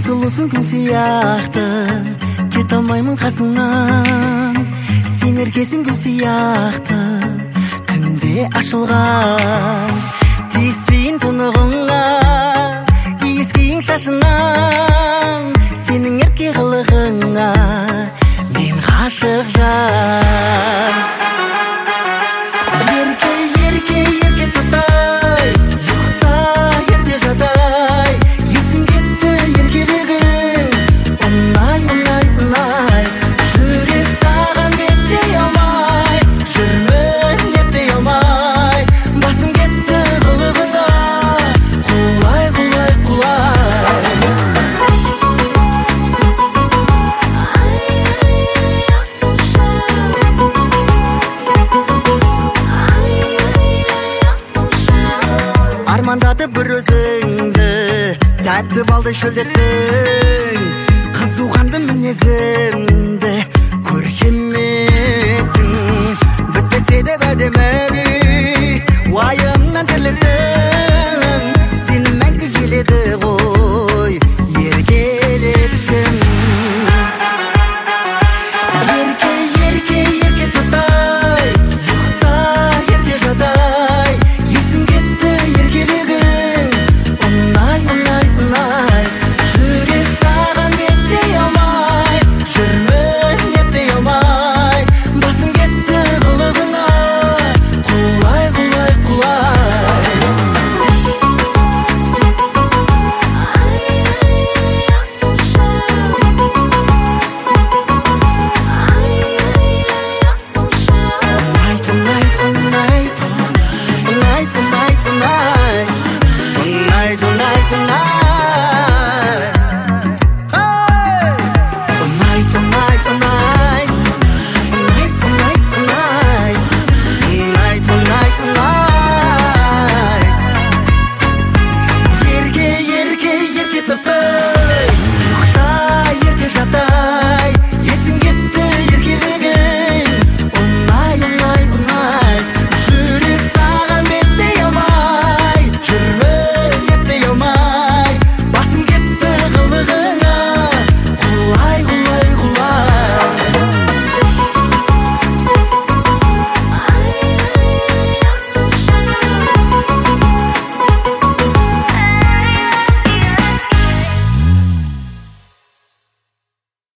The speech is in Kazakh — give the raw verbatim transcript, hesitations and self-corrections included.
Сұлусың күн сияқты, кете алмаймын қасыңнан. Сен еркесің гүл сияқты, түнде ашылған. Тиіспейін тұнығыңа, иіскейін шашынан. Сенің ерке қылығыңа мен ғашық жан. Ерке, ерке, ерке тұтай, ұйықта ерте жатай. Есім кетті еркелігің, ұнай, ұнай, ұнай. Жүрек саған беттей алмай, жүрмін ептей алмай. Басым кетті қылығыңа, құлай, құлай, құлай. Армандады бір өзіңді, тәтті балдай шөлдеттің. Қызуғанды мінезімді көркеммен.